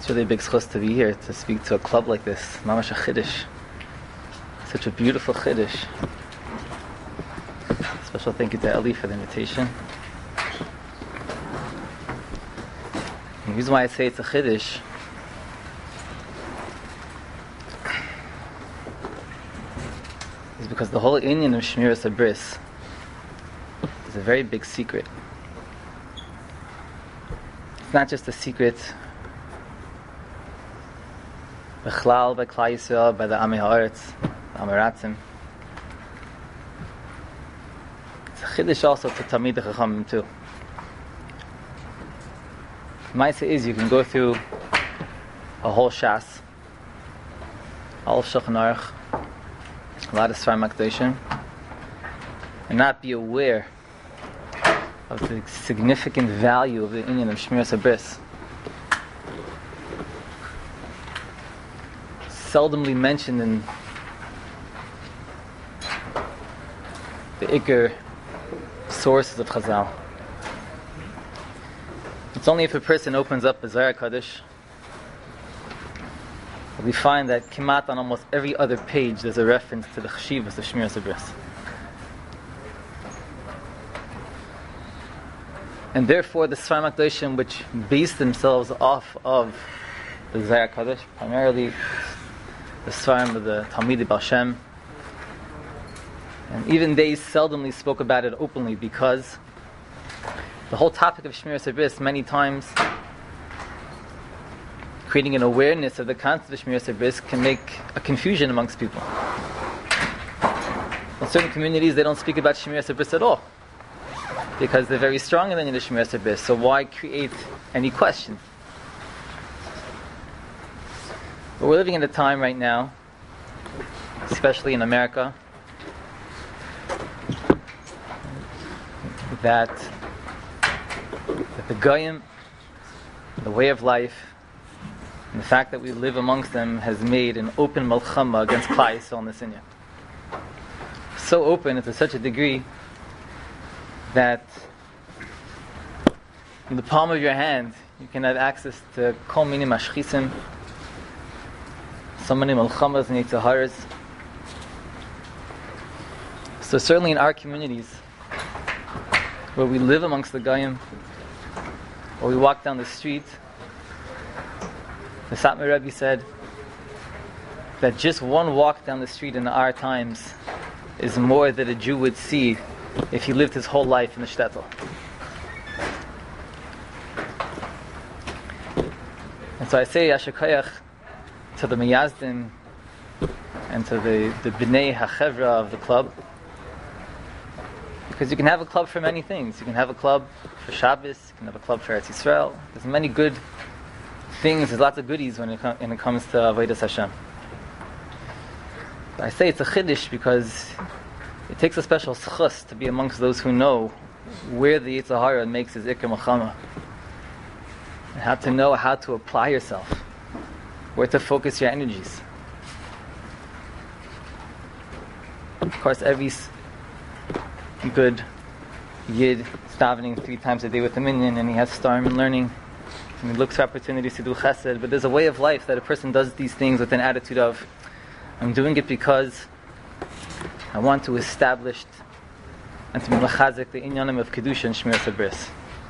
really a big schus to be here to speak to a club like this. Mamash a chiddush. Such a beautiful chiddush. Special thank you to Eli for the invitation. And the reason why I say it's a chiddush is because the whole inyan of Shmiras HaBris is a very big secret. It's not just a secret Bechlal, by Klal Yisrael, by the Amei Haaretz, the Amaratzim. It's a chiddush also to Talmidei Chachamim too. Ma'aseh is you can go through a whole Shas, all of Shulchan Aruch, a lot of Sfarim HaKadoshim, and not be aware of the significant value of the inyan of Shmiras HaBris. Seldomly mentioned in the Iker sources of Chazal. It's only if a person opens up a Zohar Kodesh that we find that Kimat on almost every other page there's a reference to the Cheshivas of Shmiras HaBris. And therefore the Sfarim HaKadoshim which base themselves off of the Zohar Kodesh, primarily the Sfarim of the Talmidei Baal Shem, and even they seldomly spoke about it openly because the whole topic of Shmiras HaBris many times creating an awareness of the concept of Shmiras HaBris can make a confusion amongst people. In certain communities they don't speak about Shmiras HaBris at all because they're very strong in the Shmiras HaBris, so why create any question? But we're living in a time right now, especially in America, that the Goyim, the way of life, and the fact that we live amongst them has made an open Malchama against Klal Yisrael in this inyan. So open and to such a degree that in the palm of your hand you can have access to Kol Mini Mashchisim, so many Malchamas and Yetzaharas. So certainly in our communities, where we live amongst the Goyim, or we walk down the street, the Satmar Rebbe said that just one walk down the street in our times is more than a Jew would see if he lived his whole life in the shtetl. And so I say Yasher Koyach to the Meyazdim and to the Bnei HaChevra of the club, because you can have a club for many things. You can have a club for Shabbos, you can have a club for Eretz Yisrael. There's many good things, there's lots of goodies when it comes to Avodas Hashem. But I say it's a chiddush because it takes a special schus to be amongst those who know where the Yetzer Hara makes his Iker Malchama, and how to know how to apply yourself, where to focus your energies. Of course, every good Yid is davening 3 times a day with the minyan, and he has starm in learning, and he looks for opportunities to do chesed. But there's a way of life that a person does these things with an attitude of, I'm doing it because I want to establish and to mechazik the inyanim of kedusha and Shmiras HaBris.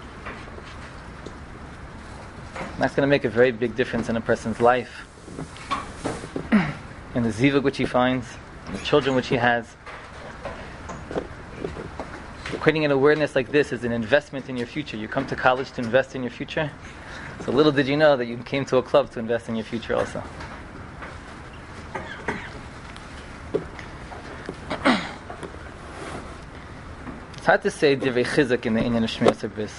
That's going to make a very big difference in a person's life, in the zivug which he finds, in the children which he has. Creating an awareness like this is an investment in your future. You come to college to invest in your future. So little did you know that you came to a club to invest in your future also. It's hard to say divrei chizuk in the inyan of Shmiras HaBris.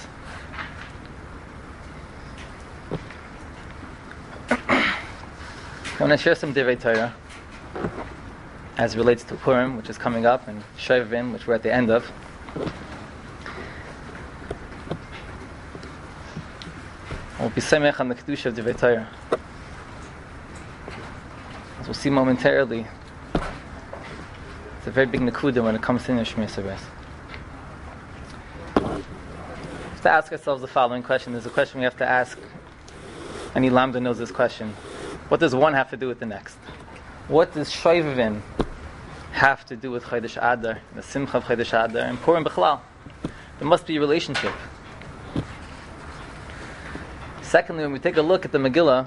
I want to share some divrei Torah as relates to Purim, which is coming up, and Shovim, which we're at the end of. We'll be semech on the kedusha of divrei Torah. As we'll see momentarily, it's a very big nekuda when it comes to Shmiras HaBris. We have to ask ourselves the following question. There's a question we have to ask Any Lambda knows this question. What does one have to do with the next? What does Shoivavim have to do with Chodesh Adar, the Simcha of Chodesh Adar, and Purim B'chlal? There must be a relationship. Secondly, when we take a look at the Megillah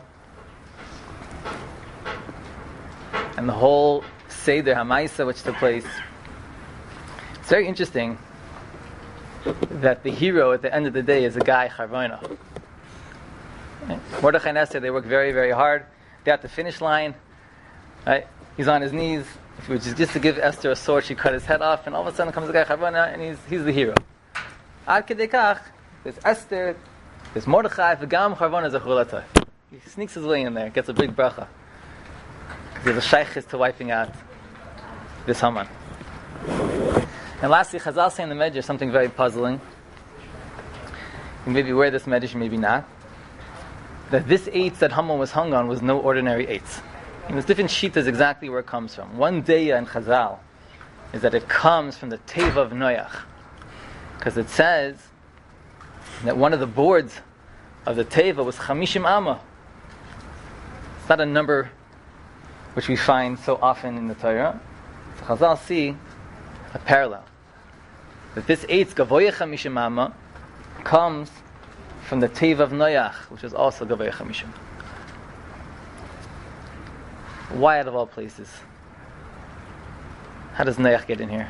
and the whole Seder HaMaisa which took place, it's very interesting that the hero at the end of the day is a guy, Charvona. Right? Mordechai and Esther, they work very, very hard. They're at the finish line. Right? He's on his knees. If it was just to give Esther a sword, she cut his head off, and all of a sudden comes the guy, Charvona, and he's the hero. Ad Kedei Kach, there's Esther, there's Mordechai, V'gam Charvona Zechur. He sneaks his way in there, gets a big bracha. There's a shaykhis to wiping out this Haman. And lastly, Chazal say in the Medrash something very puzzling. You may be aware of this Medrash, maybe not. That this eitz that Haman was hung on was no ordinary eitz. And there's different shitas exactly where it comes from. One daya in Chazal is that it comes from the Teva of Noach. Because it says that one of the boards of the Teva was Chamishim Amma. It's not a number which we find so often in the Torah. So Chazal see a parallel. That this eitz, Gavoya Chamishim Amma, comes from the Teva of Noach, which is also Gavoya Chamishim. Why out of all places? How does Noach get in here?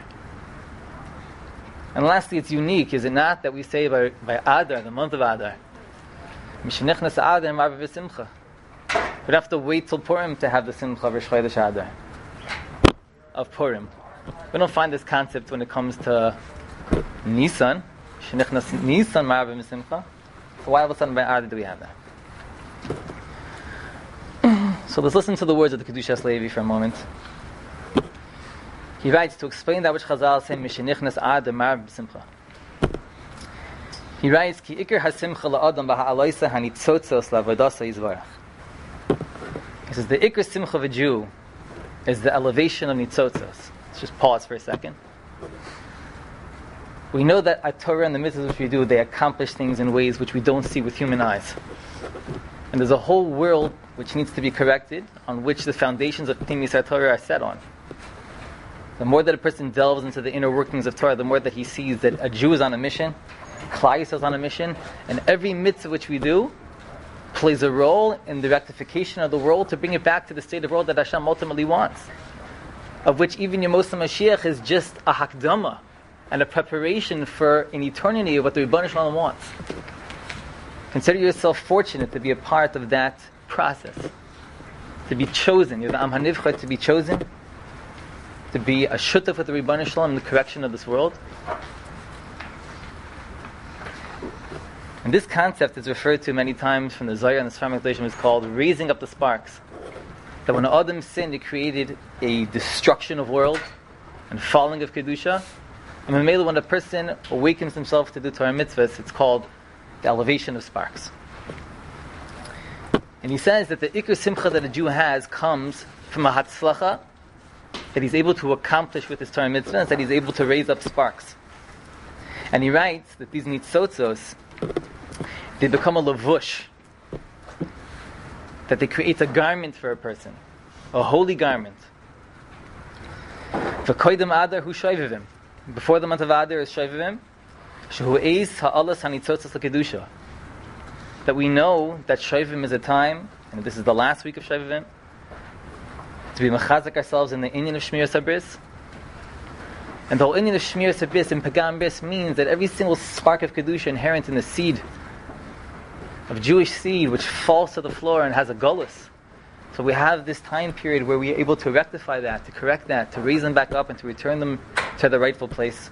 And lastly, it's unique, is it not, that we say by Adar, the month of Adar, Mishenichnas Adar Marva V'Simcha. We'd have to wait till Purim to have the Simcha of Rosh Chodesh Adar, of Purim. We don't find this concept when it comes to Nisan. Shenichnas Nisan Marva V'Simcha. So why all of a sudden by Adar do we have that? So let's listen to the words of the Kedushas Levi for a moment. He writes to explain that which Chazal say Mishenichnas Adar Marva V'Simcha. He writes, Ki ikar hasimcha la'adam b'ha'aloisa hanitzotzos la'avodaso yizvarach. He says, the ikar simcha of a Jew is the elevation of nitzotzos. Let's just pause for a second. We know that at Torah and the mitzvahs which we do, they accomplish things in ways which we don't see with human eyes. And there's a whole world which needs to be corrected, on which the foundations of Pnimis Torah are set on. The more that a person delves into the inner workings of Torah, the more that he sees that a Jew is on a mission, Klal Yisrael is on a mission, and every mitzvah which we do plays a role in the rectification of the world to bring it back to the state of world that Hashem ultimately wants. Of which even Yemos HaMashiach is just a hakdama and a preparation for an eternity of what the Rebbeinu Shalom wants. Consider yourself fortunate to be a part of that process. To be chosen. You're the Am HaNivcha, to be chosen. To be a shutaf with the Rebbeinu Shalom in the correction of this world. And this concept is referred to many times from the Zohar and the Sfar Mikdashim, is called raising up the sparks. That when Adam sinned, it created a destruction of world and falling of Kedusha. And when a person awakens himself to do Torah mitzvahs, it's called the elevation of sparks. And he says that the ikar simcha that a Jew has comes from a hatzlacha that he's able to accomplish with his Torah mitzvahs, that he's able to raise up sparks. And he writes that these nitzotzos, they become a lavush, that they create a garment for a person, a holy garment. V'koydem Adar hu shoivavim. Before the month of Adar is shoivavim, shehu eis ha'alas hanitzotzos l'kedusha. That we know that shoivavim is a time, and this is the last week of shoivavim, to be mechazak ourselves in the inyan of Shmiras HaBris. And the whole inyan of Shmiras HaBris and Pagam Bris means that every single spark of kedusha inherent in the seed of Jewish seed, which falls to the floor and has a gullus. So we have this time period where we are able to rectify that, to correct that, to raise them back up and to return them to the rightful place.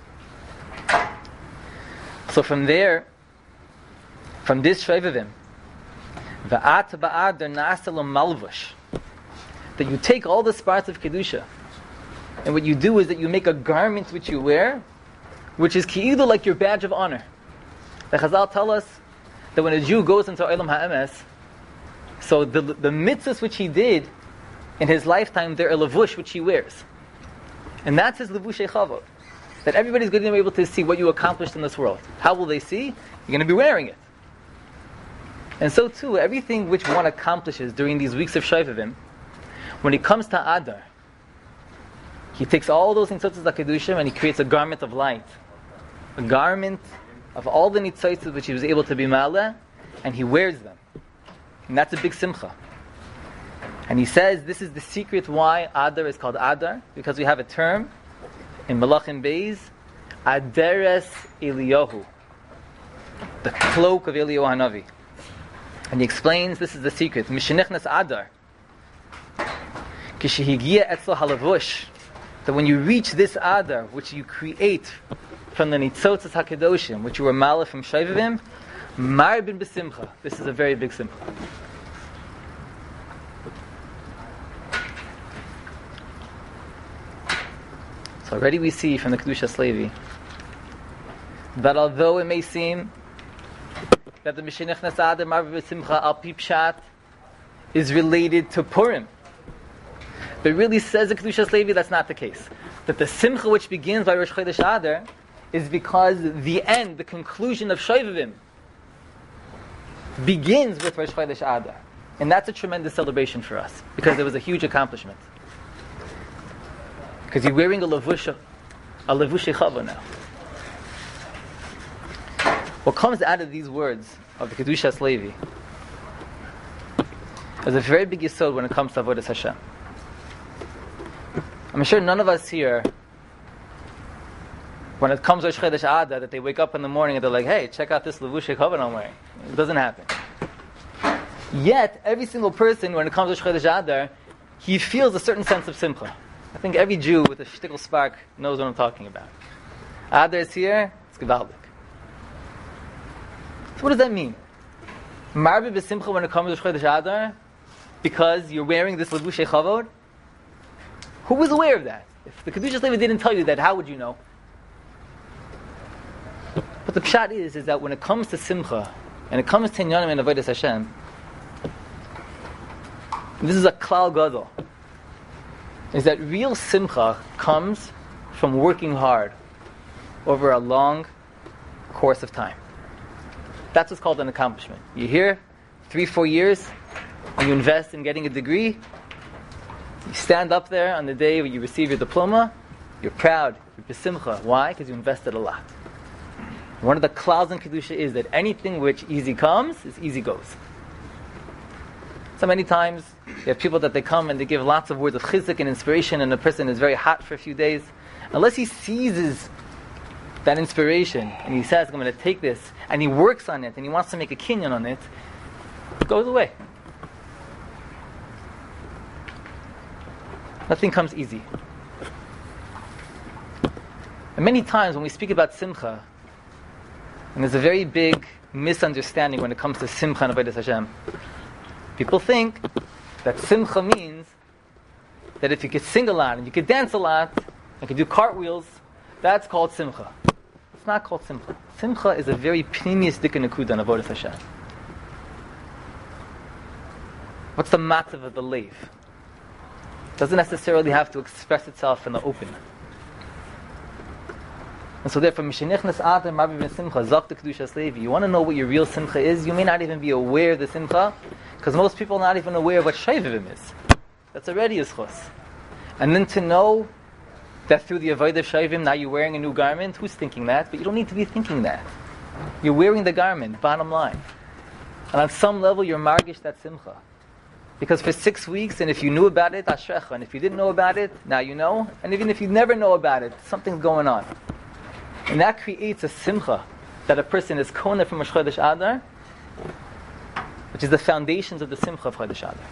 So from there, from this Shoivavim, Va'at ba'adar na'asa lo malvush, that you take all the sparks of Kedusha, and what you do is that you make a garment which you wear, which is ki'ilu, like your badge of honor. The Chazal tell us that when a Jew goes into Olam HaEmes, so the mitzvahs which he did in his lifetime, they're a lavush which he wears. And that's his lavush echavot. That everybody's going to be able to see what you accomplished in this world. How will they see? You're going to be wearing it. And so too, everything which one accomplishes during these weeks of Shovavim, when it comes to Adar, he takes all those nitzotzos HaKedushim and he creates a garment of light. A garment of all the nitzotzos which he was able to be Ma'aleh, and he wears them. And that's a big simcha. And he says this is the secret why Adar is called Adar, because we have a term in Malachim Beis, Aderes Eliyahu, the cloak of Eliyahu Hanavi. And he explains this is the secret. Mishenichnas Adar, Kishihigia Etzel Halavush, that when you reach this Adar, which you create from the Nitzotzos HaKedoshim, which you were Malach from Shovavim, Marbin B'Simcha. This is a very big simcha. So already we see from the Kedushas Levi that although it may seem that the Mishenichnas Adar Marbin B'Simcha Al Pi Pshat is related to Purim, but really says the Kedushas Levi that's not the case. That the simcha which begins by Rosh Chodesh Adar is because the end, the conclusion of Shovavim begins with Rosh Chodesh Adar. And that's a tremendous celebration for us, because it was a huge accomplishment. Because you're wearing a levush chava now. What comes out of these words of the Kedushas Levi is a very big yesod when it comes to Avodas Hashem. I'm sure none of us here, when it comes to Rosh Chodesh Adar, that they wake up in the morning and they're like, hey, check out this levush chava I'm wearing. It doesn't happen. Yet, every single person, when it comes to Rosh Chodesh Adar, he feels a certain sense of simcha. I think every Jew with a shtickle spark knows what I'm talking about. Adar is here, it's gewaldig. So what does that mean? Marbi b'simcha when it comes to Rosh Chodesh Adar, because you're wearing this levush chavod? Who was aware of that? If the Kedushas Levi didn't tell you that, how would you know? But the pshat is that when it comes to simcha, and it comes to inyanim and avodas Hashem, this is a klal gadol, is that real simcha comes from working hard over a long course of time. That's what's called an accomplishment. You're here 3-4 years, and you invest in getting a degree. You stand up there on the day when you receive your diploma, you're proud, you're besimcha. Why? Because you invested a lot. One of the klaus in Kedusha is that anything which easy comes, is easy goes. So many times, you have people that they come and they give lots of words of chizuk and inspiration, and the person is very hot for a few days. Unless he seizes that inspiration, and he says, I'm going to take this, and he works on it, and he wants to make a kinyan on it, it goes away. Nothing comes easy. And many times when we speak about simcha, and there's a very big misunderstanding when it comes to simcha and avodas Hashem. People think that simcha means that if you could sing a lot and you could dance a lot and could do cartwheels, that's called simcha. It's not called simcha. Simcha is a very pnimius dika nekuda in avodas Hashem. What's the matzav of the leiv? It doesn't necessarily have to express itself in the open. And so therefore, Mishenichnas Adar Marbi Ben Simcha, Zok the Kedushas Levi. You want to know what your real simcha is? You may not even be aware of the simcha, because most people are not even aware of what Shovavim is. That's already a schos. And then to know that through the avodah of Shovavim, now you're wearing a new garment, who's thinking that? But you don't need to be thinking that. You're wearing the garment, bottom line. And on some level, you're margish that simcha. Because for 6 weeks, and if you knew about it, ashrecha. And if you didn't know about it, now you know. And even if you never know about it, something's going on. And that creates a simcha that a person is kona from Rosh Chodesh Adar, which is the foundations of the simcha of Chodesh Adar.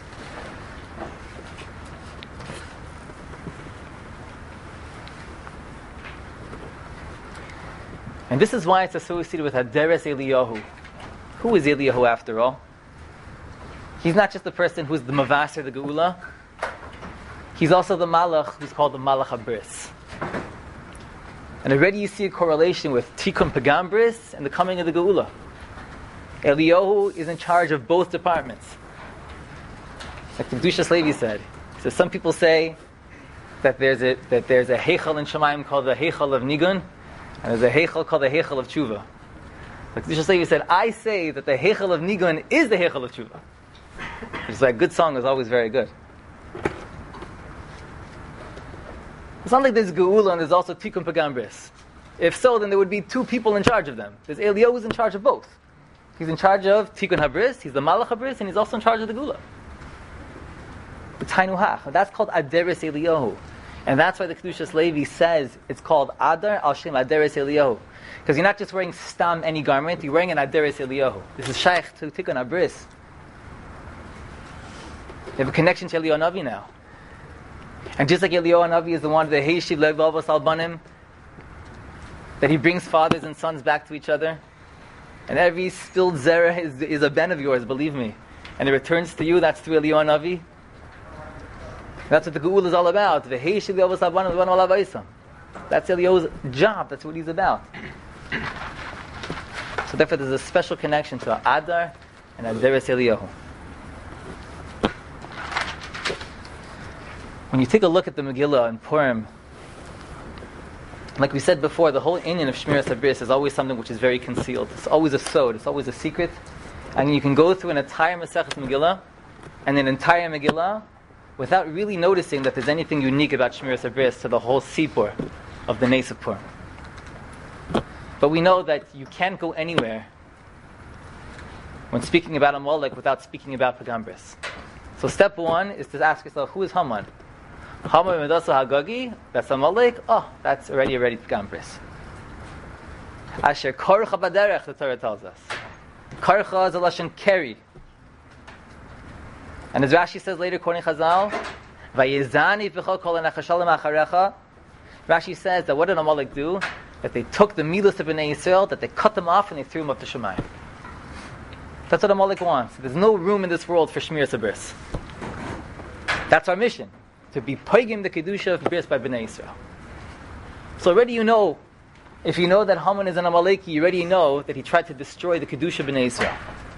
And this is why it's associated with Haderes Eliyahu. Who is Eliyahu after all? He's not just the person who's the Mavaser, the Geula. He's also the Malach who's called the Malach HaBris. And already you see a correlation with Tikkun Pagam Bris and the coming of the Geula. Eliyahu is in charge of both departments. Like the Kedushas Levi said. So some people say that there's a Heichal in Shemayim called the Heichal of Nigun, and there's a Heichal called the Heichal of Tshuva. Like Kedusha Levi said, I say that the Heichel of Nigun is the Heichel of Tshuva. Which is why a good song is always very good. It's not like there's Geula and there's also Tikkun Pagam Bris. If so, then there would be two people in charge of them. There's Eliyahu who's in charge of both. He's in charge of Tikkun HaBris, he's the Malach HaBris, and he's also in charge of the Geula. The Tainu Hach. That's called Aderes Eliyahu. And that's why the Kedushas Levi says it's called Adar al Shem Aderes Eliyahu. Because you're not just wearing stam any garment, you're wearing an Aderes Eliyahu. This is Shaykh to Tikkun HaBris. You have a connection to Eliyahu Navi now. And just like Eliyahu Navi is the one, the Heishiv Levavos Albanim, that he brings fathers and sons back to each other. And every spilled zerah is a ben of yours, believe me. And it returns to you, that's through Eliyahu Navi. That's what the Geula is all about. The Heishiv Levavos Albanim, the one Alav. That's Eliyahu's job, that's what he's about. So therefore there's a special connection to Adar and Aderes Eliyahu. When you take a look at the Megillah and Purim, like we said before, the whole inyan of Shmiras HaBris is always something which is very concealed. It's always a sod, it's always a secret. And you can go through an entire Maseches Megillah and an entire Megillah without really noticing that there's anything unique about Shmiras HaBris to the whole Sipur of the Nes of Purim. But we know that you can't go anywhere when speaking about Amalek without speaking about Pagam Bris. So step one is to ask yourself, who is Haman? Haman Medasa Hagagi, that's Amalek. Oh, that's already Pagam Bris. Asher Korcha Baderech, the Torah tells us. Korcha is a lashon carry. And as Rashi says later, quoting Chazal, Vayezani v'chol kol hanachashalim acharecha. Rashi says that what did Amalek do? That they took the milos of Bnei Yisrael, that they cut them off and they threw them up to Shemayim. That's what Amalek wants. There's no room in this world for Shmiras HaBris. That's our mission, to be poigim the Kedusha of Bris by Bnei Yisrael. So already you know, if you know that Haman is an Amaleki, you already know that he tried to destroy the Kedusha of Bnei Yisrael.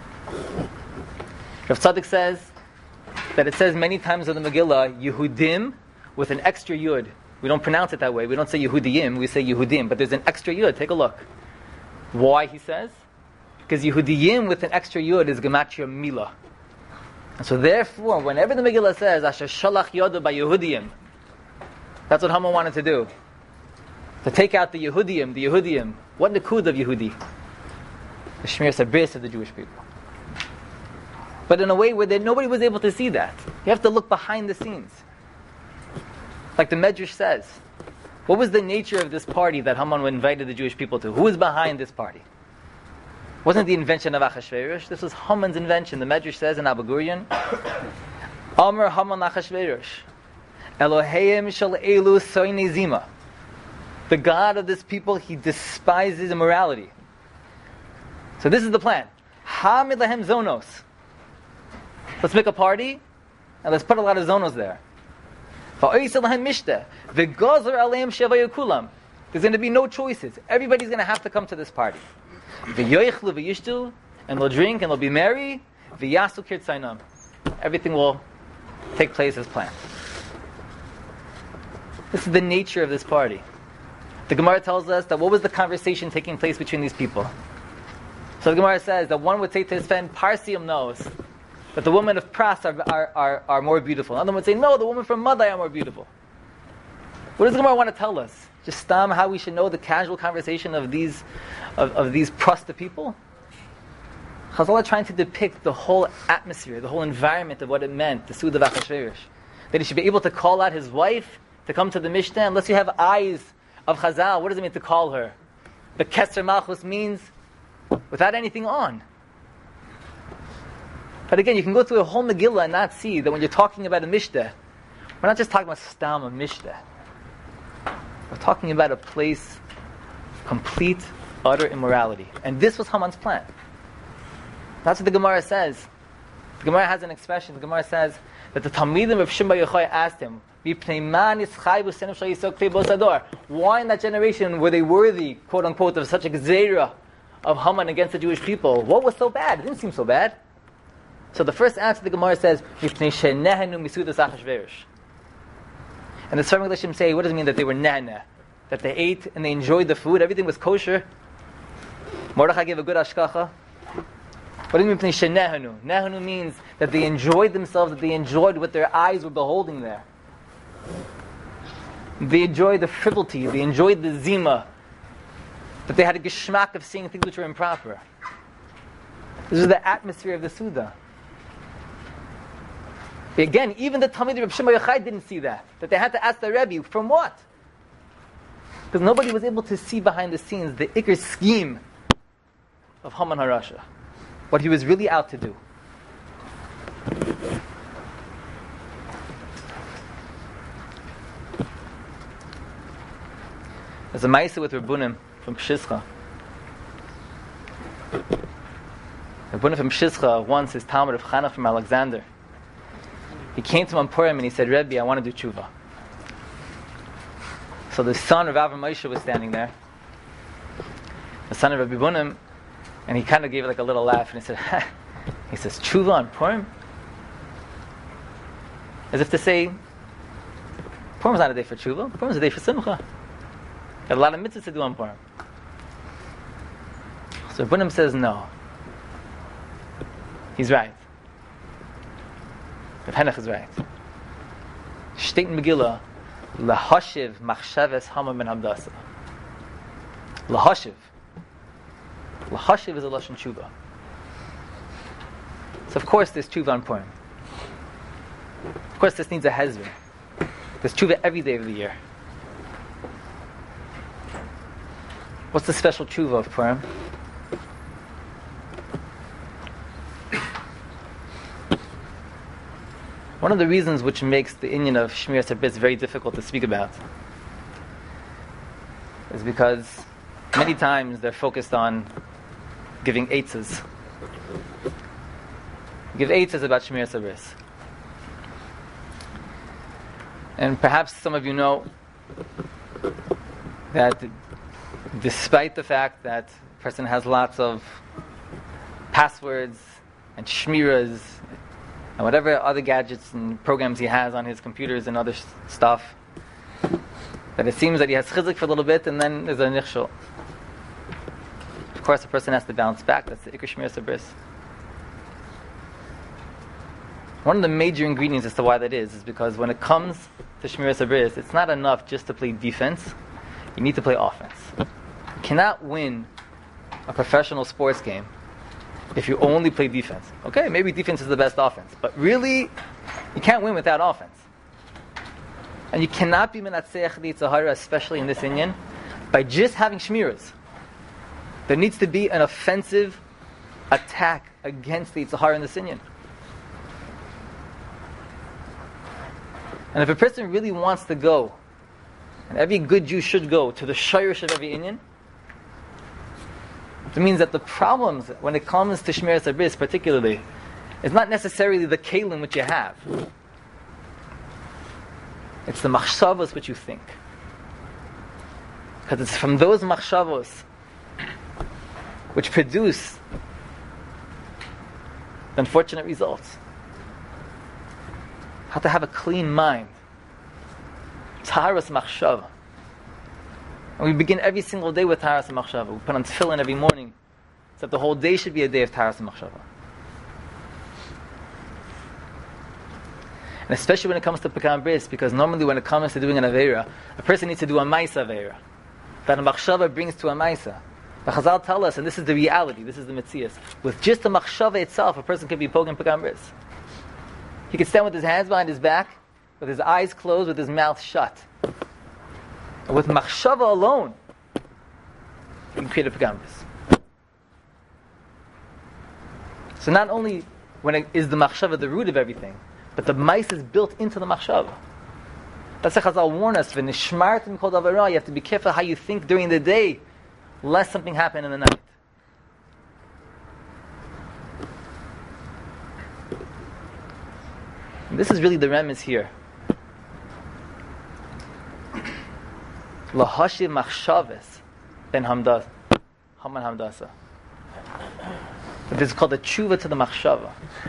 Rav Tzadok says that it says many times in the Megillah, Yehudim with an extra yud. We don't pronounce it that way. We don't say Yehudiyim, we say Yehudim. But there's an extra yud. Take a look. Why, he says? Because Yehudiyim with an extra yud is Gematria Milah. And so therefore, whenever the Megillah says, Asher Shalach Yoda by Yehudiyim, that's what Haman wanted to do. To take out the Yehudiyim. What Nikud of Yehudi? The Shmiras HaBris of the Jewish people. But in a way where nobody was able to see that. You have to look behind the scenes. Like the Medrash says, what was the nature of this party that Haman invited the Jewish people to? Who was behind this party? It wasn't the invention of Achashverosh. This was Haman's invention. The Medrash says in Abu Gurion, Amar Haman Achashverosh, Eloheim shel elu soine zima. The God of this people, he despises immorality. So this is the plan. Hamid lahem zonos. Let's make a party, and let's put a lot of zonos there. There's going to be no choices. Everybody's going to have to come to this party. And they'll drink and they'll be merry. Everything will take place as planned. This is the nature of this party. The Gemara tells us that what was the conversation taking place between these people? So the Gemara says that one would say to his friend, Parsium knows that the women of Pras are more beautiful. Another would say, no, the women from Madai are more beautiful. What does the Gemara want to tell us? Just how we should know the casual conversation of these Prasta people? Chazal are trying to depict the whole atmosphere, the whole environment of what it meant, the Suda of Achashverosh. That he should be able to call out his wife to come to the Mishnah, unless you have eyes of Chazal. What does it mean to call her? The Keser Malchus means without anything on. But again, you can go through a whole Megillah and not see that when you're talking about a Mishnah, we're not just talking about Stam, a Mishnah. We're talking about a place of complete, utter immorality. And this was Haman's plan. That's what the Gemara says. The Gemara has an expression. The Gemara says that the Talmidim of Shimba Yochai asked him, why in that generation were they worthy, quote unquote, of such a gzeira of Haman against the Jewish people? What was so bad? It didn't seem so bad. So the first answer the Gemara says, and the Sfar Miglashim say, what does it mean that they were nehne? That they ate and they enjoyed the food, everything was kosher. Mordechai gave a good hashkacha. What do you mean? Nehanu? Nehanu means that they enjoyed themselves, that they enjoyed what their eyes were beholding there. They enjoyed the frivolity, they enjoyed the zima, that they had a geschmack of seeing things which were improper. This is the atmosphere of the Suda. Again, even the Talmid Reb Shimon Yochai didn't see that they had to ask the Rebbe, from what? Because nobody was able to see behind the scenes the Iker scheme of Haman HaRasha, what he was really out to do. There's a Maisa with Rabbunim from Pshischa. Rabbunim from Pshischa, once his Talmud of Chanach from Alexander, he came to Purim and he said, Rebbe, I want to do tshuva. So the son of Avram Moshe was standing there, the son of Rabbi Bunim, and he kind of gave like a little laugh and he said, he says, tshuva on Purim? As if to say, Purim's not a day for tshuva, Purim's a day for simcha. Got a lot of mitzvahs to do on Purim. So Bunim says no. He's right. Rav Henach is right. Shteit in Megillah, lahashiv machshaves Haman ben Hamdasa. Lahashiv. Lahashiv is a lashon tshuva. So of course there's tshuva on Purim. Of course this needs a hezbollah. There's tshuva every day of the year. What's the special tshuva of Purim? One of the reasons which makes the inyan of Shmiras HaBris very difficult to speak about is because many times they're focused on giving eitzes. Give eitzes about Shmiras HaBris. And perhaps some of you know that despite the fact that a person has lots of passwords and shmiras and whatever other gadgets and programs he has on his computers and other stuff, that it seems that he has chizik for a little bit and then there's a nichshul. Of course, the person has to bounce back. That's the Iker Shmiras HaBris. One of the major ingredients as to why that is because when it comes to Shmiras HaBris, it's not enough just to play defense. You need to play offense. You cannot win a professional sports game if you only play defense. Okay, maybe defense is the best offense, but really, you can't win without offense. And you cannot be menatzeach the Yetzer Hara, especially in this inyan, by just having shmiras. There needs to be an offensive attack against the Yetzer Hara in this inyan. And if a person really wants to go, and every good Jew should go to the shayrish of every inyan, it means that the problems when it comes to Shmiras HaBris particularly is not necessarily the kelim which you have. It's the machshavos which you think. Because it's from those machshavos which produce the unfortunate results. How to have a clean mind. Taharas machshava. And we begin every single day with Taharas machshava. We put on tefillin every morning. So that the whole day should be a day of Taharas machshava. And especially when it comes to Pekam Bris, because normally when it comes to doing an Aveira, a person needs to do a Maisa Aveira. That a machshava brings to a Maisa. The Chazal tell us, and this is the reality, this is the Metzias, with just the machshava itself, a person can be poking Pekam Bris. He can stand with his hands behind his back, with his eyes closed, with his mouth shut. And with machshava alone, he can create a Pekam Bris. So not only is the machshava the root of everything, but the mice is built into the machshava. That's why Chazal warn us, v'nishmartim kol davar ra, you have to be careful how you think during the day, lest something happen in the night. And this is really the remez here. Lahashiv machshaves ben Haman Hamdasa. This is called the tshuva to the machshava.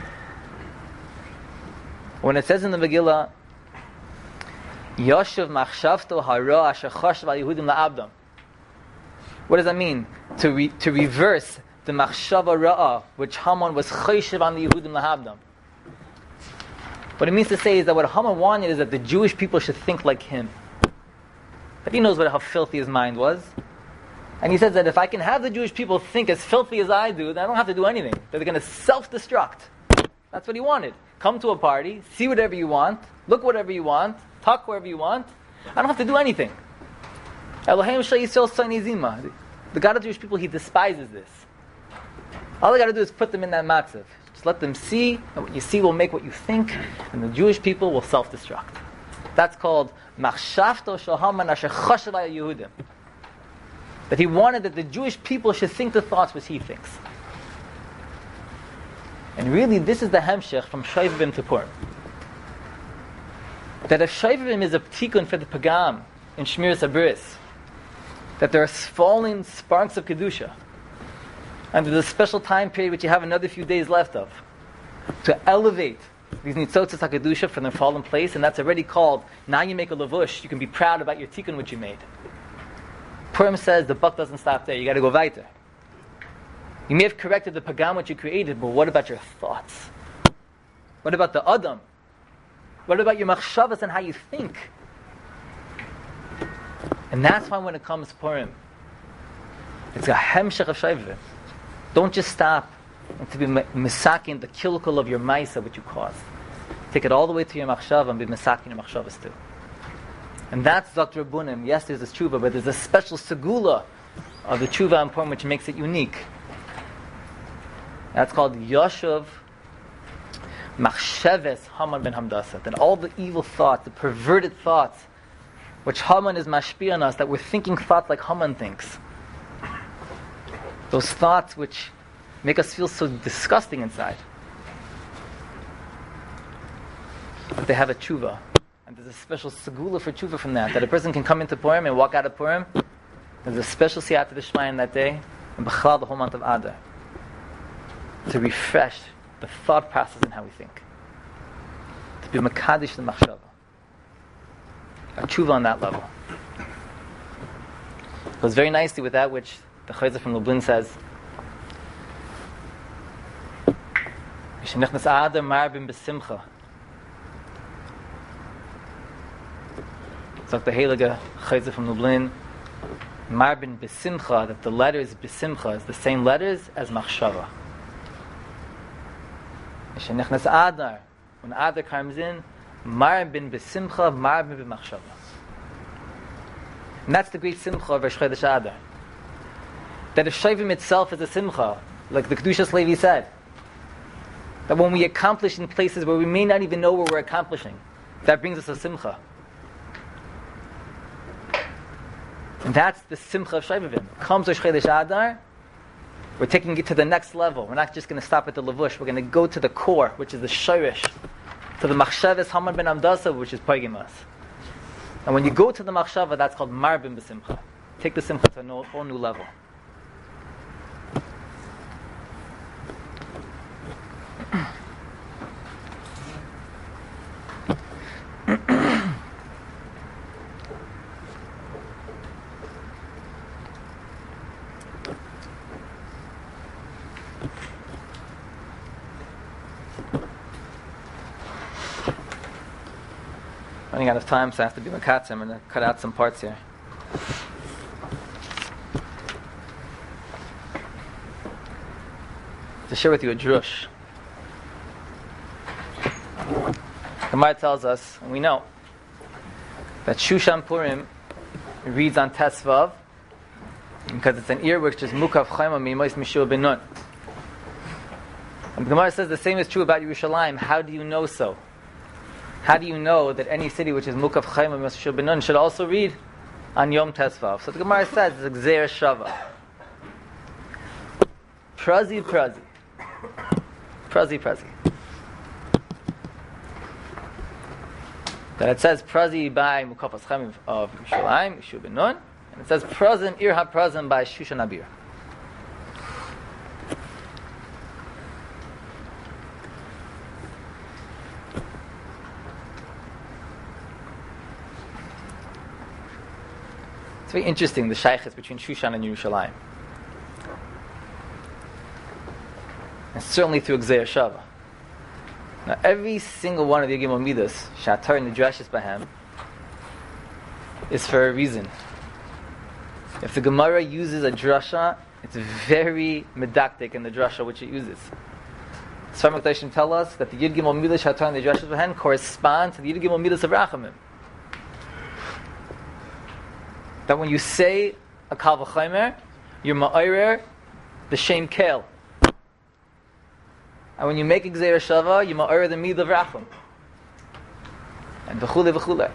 When it says in the Megillah, Yoshev machshavto hara asher chashav al Yehudim la'abdam. What does that mean? To reverse the machshava ra'ah, which Haman was chayshiv on the Yehudim lahabdam. What it means to say is that what Haman wanted is that the Jewish people should think like him. But he knows how filthy his mind was. And he says that if I can have the Jewish people think as filthy as I do, then I don't have to do anything. They're going to self-destruct. That's what he wanted. Come to a party, see whatever you want, look whatever you want, talk wherever you want. I don't have to do anything. Elohim Shal Yisrael Tzani Zima. The God of the Jewish people, he despises this. All I got to do is put them in that matzav. Just let them see, and what you see will make what you think, and the Jewish people will self-destruct. That's called Machshavto Shel Haman Asher Chashav Yehudim. That he wanted that the Jewish people should think the thoughts which he thinks. And really, this is the hemshech from Shovavim to Purim. That if Shovavim is a tikkun for the pagam in Shmiras Habris, that there are falling sparks of Kedusha, and there's a special time period which you have another few days left of, to elevate these nitzotzos HaKedusha from their fallen place, and that's already called, now you make a lavush, you can be proud about your tikkun which you made. Purim says the buck doesn't stop there, you got to go weiter. You may have corrected the pagam which you created, but what about your thoughts? What about the adam? What about your machshavas and how you think? And that's why when it comes to Purim, it's a hemshech of Shovavim. Don't just stop and to be misakin the kilkul of your maisa which you caused. Take it all the way to your machshava and be misakin your machshavas too. And that's Dr. Rabbunim. Yes, there's this tshuva, but there's a special segula of the tshuva in Purim which makes it unique. That's called Yoshev Machsheves Haman ben Hamdasa. That all the evil thoughts, the perverted thoughts, which Haman is mashpi on us, that we're thinking thoughts like Haman thinks. Those thoughts which make us feel so disgusting inside. But they have a tshuva. And there's a special segula for tshuva from that. That a person can come into Purim and walk out of Purim. There's a special siyata d'shmayim that day. And b'chalal the whole month of Adar. To refresh the thought process and how we think. To be makadish the machshava. A tshuva on that level. It goes very nicely with that which the Chayzer from Lublin says. Mishenechnas Adar marbim b'simcha. Dr. Heilige Chayzer from Lublin, marbin b'simcha, that the letters b'simcha is the same letters as machshava. Mishenechnas Adar, when Adar comes in, marbin b'simcha, marbin b'machshava. And that's the great simcha of Rosh Chodesh Adar. That if Shovavim itself is a simcha, like the Kedushas Levi said, that when we accomplish in places where we may not even know where we're accomplishing, that brings us a simcha. And that's the simcha of Shovavim. Comes Rosh Chodesh Adar, we're taking it to the next level. We're not just going to stop at the lavush. We're going to go to the core, which is the shorish, to the machshavas Haman ben Hamdasa, which is pogim us. And when you go to the machshava, that's called marbim b'simcha. Take the simcha to a whole new level. Running out of time, so I have to be makatz. I'm going to cut out some parts here. To share with you a drush. The Gemara tells us, and we know, that Shushan Purim reads on Tesvav because it's an ear which is mukav chayma mimois mishur ben Nun. And the Gemara says the same is true about Yerushalayim. How do you know so? How do you know that any city which is Mukav Chayma Mishur ben Nun should also read on Yom Tesvav? So the Gemara says it's Gzeir Shava. Prazi. That it says Prazi by Mukav Chayma of Yerushalayim, Mishur ben Nun, and it says Prazim Ir HaPrazim by Shushan Abir. very interesting, the shaykhs between Shushan and Yerushalayim. And certainly through Gzeir Shava. Now, every single one of the Yigim Midas, Shatar and the Drashis Bahem, is for a reason. If the Gemara uses a drasha, it's very medactic in the drasha which it uses. Sfar Makdashim tell us that the Yid Gimel Midas Shatar and the Drashis Bahem correspond to the Yid Gimel Midas of Rachamim. That when you say a Kal V'Chomer, you're Ma'orer the Shem Kel. And when you make a Gzeir Shava, you Ma'orer the Mid of Rachum. And v'chule v'chule.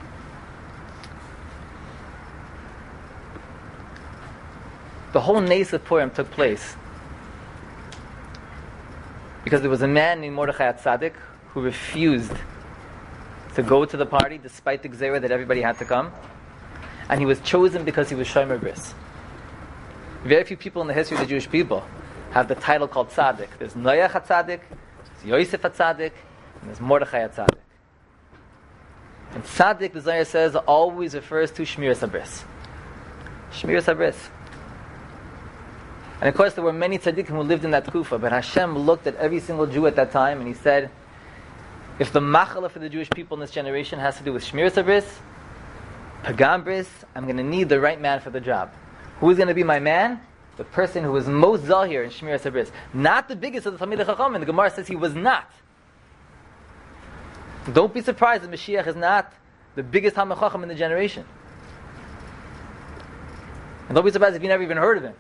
The whole Nes of Purim took place because there was a man named Mordechai Tzaddik who refused to go to the party despite the Gzeira that everybody had to come. And he was chosen because he was Shomer Bris. Very few people in the history of the Jewish people have the title called Tzaddik. There's Noach HaTzaddik, there's Yosef HaTzaddik, and there's Mordechai HaTzaddik. And Tzaddik, the Zohar says, always refers to Shmiras HaBris. Shmiras HaBris. And of course there were many tzaddikim who lived in that kufa, but Hashem looked at every single Jew at that time and he said, if the machala for the Jewish people in this generation has to do with Shmiras HaBris, Pagam Bris, I'm going to need the right man for the job. Who is going to be my man? The person who is most zahir in Shmiras HaBris. Not the biggest of the Talmidei Chacham, and the Gemara says he was not. Don't be surprised that Mashiach is not the biggest Talmidei Chacham in the generation. And don't be surprised if you never even heard of him.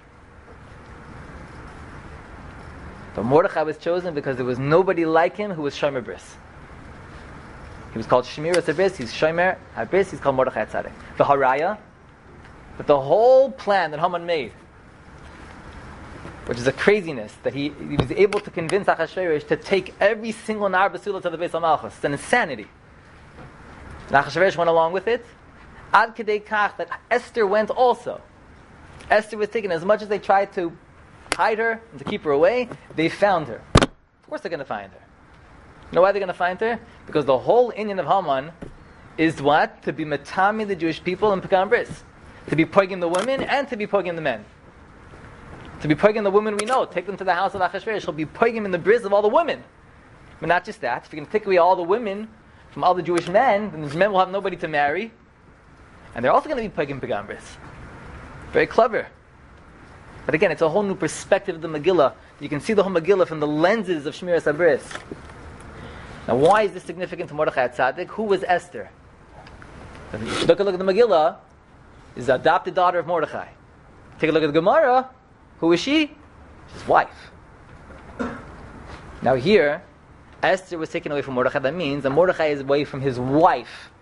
But Mordechai was chosen because there was nobody like him who was Shomer Bris. He was called Shmiras HaBris, he's Shomer HaBris, he's called Mordechai Tzaddik. The Haraya, but the whole plan that Haman made, which is a craziness, that he was able to convince Achashverosh to take every single Nar Basula to the Beis HaMalchus. It's an insanity. And Achashverosh went along with it. Ad Kedei Kach, that Esther went also. Esther was taken, as much as they tried to hide her and to keep her away, they found her. Of course they're going to find her. You know why they're going to find her? Because the whole Inyan of Haman is what? To be metami the Jewish people in Pagam Bris. To be poiging the women and to be poiging the men. To be poiging the women we know. Take them to the house of Achashverosh. He'll be poiging in the bris of all the women. But not just that. If you can take away all the women from all the Jewish men, then these men will have nobody to marry. And they're also going to be poiging Pagam Bris. Very clever. But again, it's a whole new perspective of the Megillah. You can see the whole Megillah from the lenses of Shmiras HaBris. Now, why is this significant to Mordechai Tzaddik? Who was Esther? If you look at the Megillah, is the adopted daughter of Mordechai. Take a look at the Gemara. Who is she? His wife. Now here, Esther was taken away from Mordechai. That means that Mordechai is away from his wife.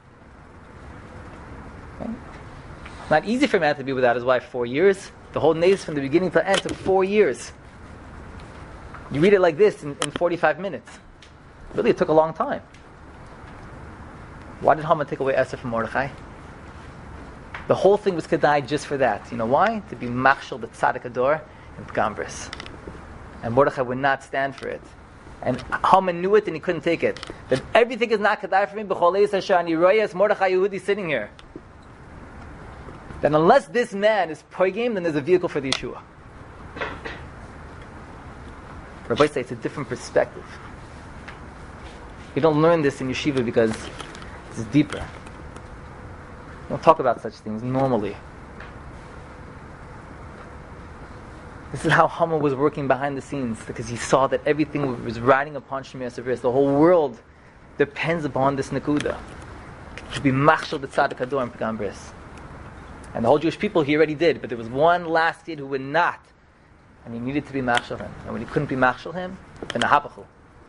Okay? Not easy for a man to be without his wife 4 years. The whole Nes from the beginning to end took 4 years. You read it like this in 45 minutes. Really, it took a long time. Why did Haman take away Esther from Mordechai? The whole thing was Kedai just for that. You know why? To be Machshel the Tzaddik Ador in Pagam Bris. And Mordechai would not stand for it. And Haman knew it and he couldn't take it. That everything is not Kedai for me. B'cholei Sashani Royas Mordechai Yehudi sitting here. Then unless this man is poigim, then there's a vehicle for the Yeshua. Rabbi say it's a different perspective. You don't learn this in yeshiva because it's deeper. We don't talk about such things normally. This is how Haman was working behind the scenes, because he saw that everything was riding upon Shmiras HaBris. The whole world depends upon this Nakuda. To be Machshel the Tzaddik Ador in Pagam Bris. And the whole Jewish people he already did, but there was one last Yid who would not. And he needed to be Machshel him. And when he couldn't be Machshel him, then Ahapachu.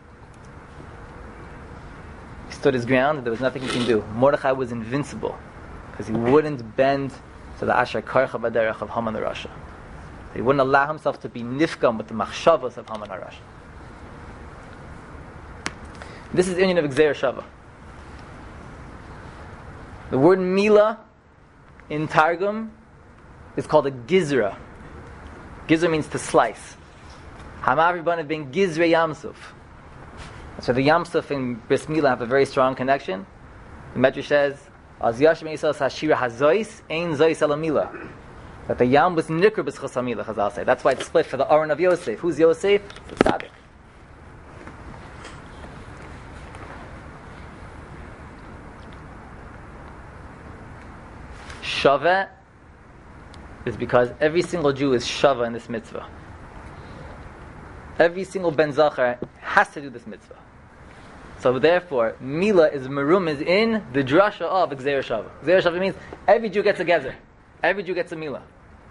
He stood his ground and there was nothing he can do. Mordechai was invincible, because he wouldn't bend to the Asher Karcha Baderech of Haman the Rasha. He wouldn't allow himself to be nifkam with the machshavos of Haman HaRasha. This is the union of Gzeir Shava. The word Mila in Targum is called a Gizra. Gizra means to slice. Hamav Ribbon being Gizra Yamsuf. So the Yamsuf and Bris Mila have a very strong connection. The Medrash says Az Yashim Yisrael Hashira Hazois, Ein Zois Elamila. That the Yam was Nikr B'schos Hamila, Chazal say. That's why it's split for the Aron of Yosef. Who's Yosef? The Tzaddik. Shaveh is because every single Jew is Shaveh in this mitzvah. Every single Ben Zachar has to do this mitzvah. So therefore, Mila is merumiz in the drasha of Gzeir Shaveh. Gzeir Shaveh means every Jew gets a gezer. Every Jew gets a Mila.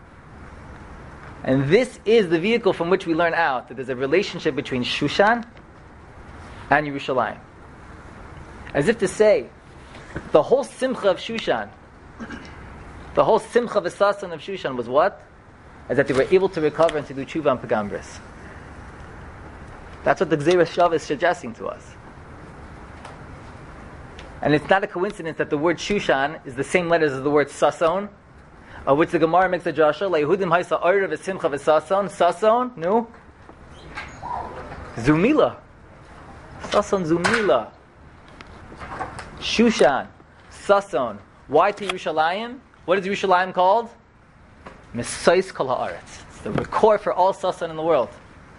And this is the vehicle from which we learn out that there's a relationship between Shushan and Yerushalayim. As if to say, the whole simcha of Shushan, the whole simcha v'sasan of Shushan was what? Is that they were able to recover and to do tshuva and pagam bris. That's what the Gzeir Shaveh is suggesting to us. And it's not a coincidence that the word Shushan is the same letters as the word Sason, of which the Gemara makes a drasha. Le'Yehudim ha'isa order v'simcha v'sason. Sason, no? Zumila. Sason Zumila. Shushan. Sason. Why to Yerushalayim? What is Yerushalayim called? Mesais kol ha'aretz. It's the record for all Sason in the world.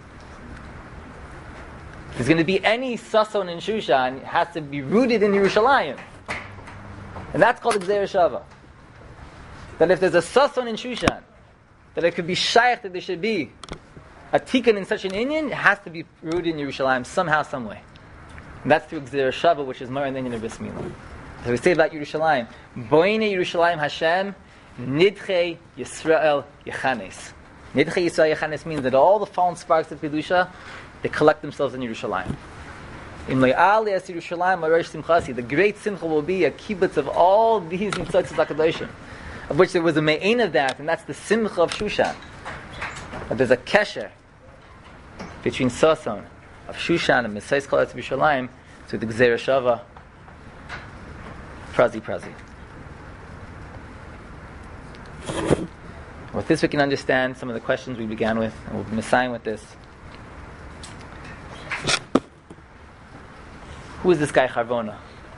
If there's going to be any Sason in Shushan, it has to be rooted in Yerushalayim. And that's called Gzeir Shaveh. That if there's a Sason in Shushan, that it could be shaykh, that there should be a tikkun in such an inyan, it has to be rooted in Yerushalayim somehow, some way. And that's through Gzeir Shaveh, which is more in the inyan of Bris Milah. So we say about Yerushalayim, Boine Yerushalayim Hashem, Nidchei Yisrael Yechanes. Nidchei Yisrael Yechanes means that all the fallen sparks of Kedusha, they collect themselves in Yerushalayim. In Le'al Yas Yerushalayim Arosh Simchasi, the great simcha will be a kibbutz of all these Nitzotz HaKadoshim, of which there was a me'ain of that, and that's the simcha of Shushan. But there's a kesher between Sason of Shushan and Mesais Kol Etz Yerushalayim to the Gzeir Shaveh. Prazi. With this we can understand some of the questions we began with, and we'll be messiahing with this. Who is this guy Charvona?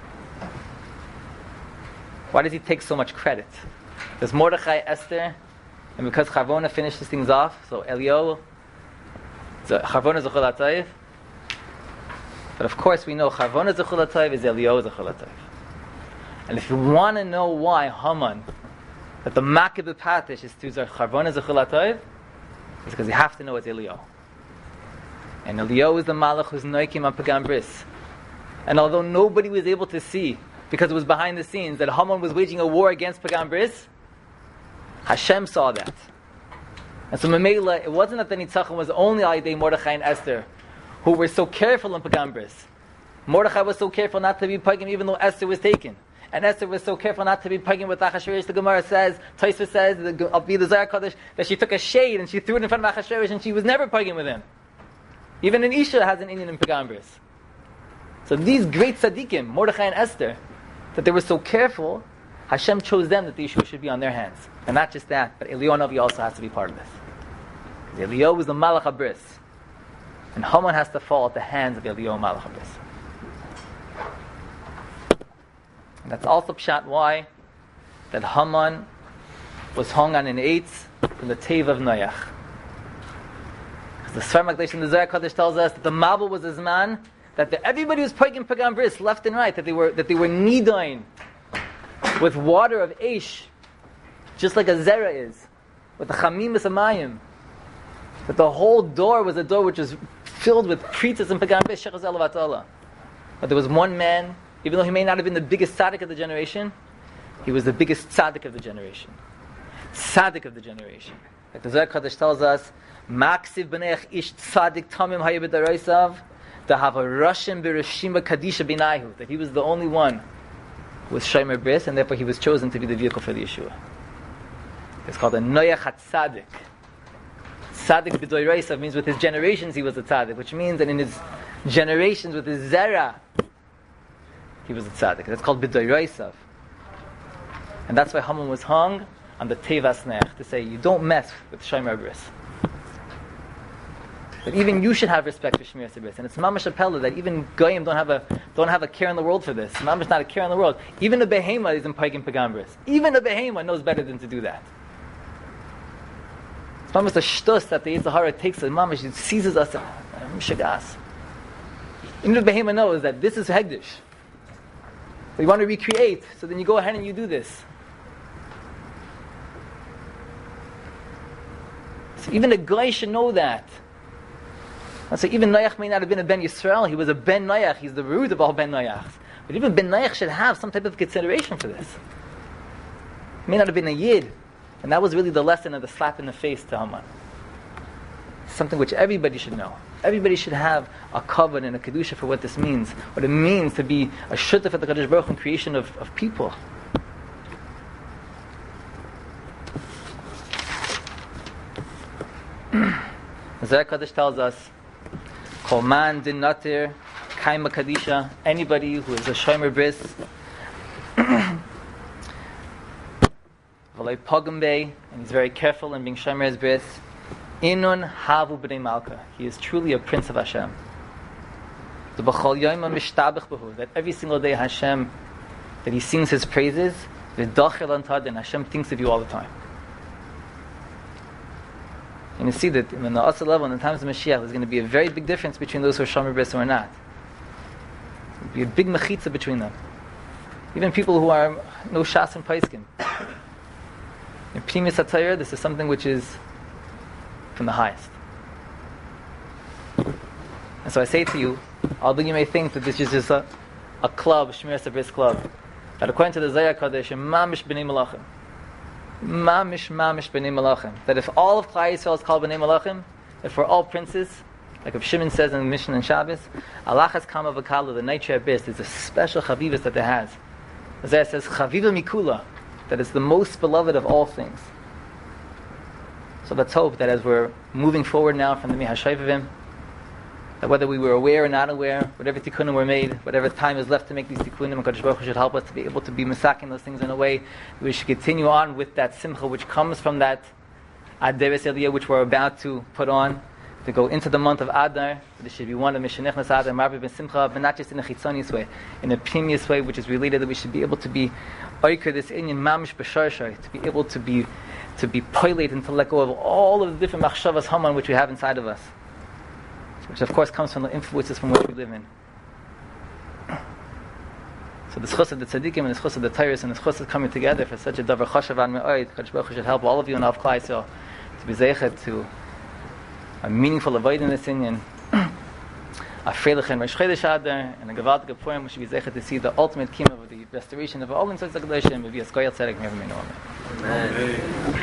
Why does he take so much credit? There's Mordechai, Esther, and because Charvona finishes things off, so Eliyahu, so Charvona Zechul HaTov. But of course we know Charvona Zechul HaTov is Eliyahu Zechul HaTov. And if you want to know why Haman, that the Makeh B'Patish is to Charvona Zechul HaTov, it's because you have to know it's Eliyahu. And Eliyahu is the Malach who's Noikim on Pagam Bris. And although nobody was able to see, because it was behind the scenes, that Haman was waging a war against Pagam Bris, Hashem saw that. And so Mamela, it wasn't that the Nitzachon was only Aydei Mordechai and Esther, who were so careful in Pagam Bris. Mordechai was so careful not to be Pagam even though Esther was taken. And Esther was so careful not to be Pagam with Achashverosh. The Gemara says, Tosfos says, I'll be the Zohar Kodesh, that she took a shade and she threw it in front of Achashverosh and she was never Pagam with him. Even an Isha has an Indian in Pagam Bris. So these great tzaddikim, Mordechai and Esther, that they were so careful, Hashem chose them that the Yeshua should be on their hands. And not just that, but Eliyahu Navi also has to be part of this. Because Eliyahu is the Malach HaBris. And Haman has to fall at the hands of Eliyahu Malach HaBris. And that's also pshat why that Haman was hung on an eitz from the Teva of Noach. Because the Sfar Magdash in the Zohar Kodesh tells us that the Mabul was his man, that everybody was pagim Pagam Bris left and right, that they were nidain with water of Eish, just like a Zera is, with the Chamimus Amayim. That the whole door was a door which was filled with preachers and Pagam Bris, Shechaz Elav Atala. But there was one man, even though he may not have been the biggest tzaddik of the generation, he was the biggest tzaddik of the generation. Tzaddik of the generation. Like the Zohar Kodesh tells us, Maksiv b'neich ish tzaddik tamim hayeh b'daraisav, to have a Russian Bereshima Kadisha Binayu, that he was the only one who was Shomer Bris, and therefore he was chosen to be the vehicle for the Yeshua. It's called a Noach HaTzadik. Tzadik B'doi Reisav means with his generations he was a Tzadik, which means that in his generations with his Zera, he was a Tzadik. That's called B'doi Reisav. And that's why Haman was hung on the Tevas Nech, to say, you don't mess with Shomer Bris. that even you should have respect for Shmiras HaBris. And it's mamash apella that even goyim don't have a care in the world for this. Mamash not a care in the world. Even a behema is in paigim pegambris. Even a behema knows better than to do that. It's mamash a shtus that the Yetzer Hara takes, and mamash it seizes us. Shagas. Even the behema knows that this is hegdish. You want to recreate, so then you go ahead and you do this. So even a guy should know that. And so even Noach may not have been a Ben Yisrael, he was a Ben Noach, he's the root of all Ben Noachs. But even Ben Noach should have some type of consideration for this. He may not have been a Yid, and that was really the lesson of the slap in the face to Haman. Something which everybody should know. Everybody should have a kavod and a kedusha for what this means, what it means to be a shutaf at the Kadosh Baruch Hu in creation of people. Zohar Kadosh tells us, Kol man din natir kaima kadisha, anybody who is a shomer bris, v'loi pogam bei, and he's very careful in being shomer his bris, inun havu b'nei malka, he is truly a prince of Hashem. The b'chol yoyma mishtabich b'hu, that every single day Hashem, that he sings his praises, v'dochel antad, Hashem thinks of you all the time. And you see that in the Asr level, in the times of Mashiach, there's going to be a very big difference between those who are Shomer Bris and who are not. There will be a big mechitza between them. Even people who are no Shas and Paiskin. In Pnimis HaTorah, this is something which is from the highest. And so I say to you, although you may think that this is just a club, a Shmiras HaBris club, that according to the Zohar Kadosh, mamish b'nei malachim, mamish b'nei malachim, that if all of Klal Yisrael is called b'nei malachim, if we're all princes, like if Shimon says in the Mishnah and Shabbos, Alachas Kama V'Kala, the Nitri Abyss, there's a special chavivas that it has. Isaiah says, Chaviva Mikula, that it's the most beloved of all things. So let's hope that as we're moving forward now from the Mihashayvim, that whether we were aware or not aware, whatever tikkunim were made, whatever time is left to make these tikkunim, HaKadosh Baruch Hu should help us to be able to be masaking those things in a way that we should continue on with that simcha which comes from that Aderes Eliyah which we're about to put on, to go into the month of Adar. There should be one of Mishnechnas Adar, Marbe ben Simcha, but not just in a chitzonius way, in a pnimius way which is related, that we should be able to be oiker this inyan mamish b'sharshay, to be able to be poilate and to let go of all of the different machshavas Haman which we have inside of us, which of course comes from the influences from which we live in. So the schus of the tzaddikim and the schus of the Tyrus and the schus of coming together for such a davar chashav an me'oid, Kadosh Baruch Hu should help all of you and all of Klal Yisrael to be zeichet to a meaningful avoid in this inyan, a freilich and Rosh Chodesh Adar, and a gewaltige poem which should be zeichet to see the ultimate kima of the restoration of all in such a Kadosh and maybe a skoyal tzedek never may know. Amen.